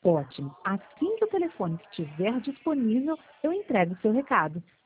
Ótimo. Assim que o telefone estiver disponível, eu entrego o seu recado.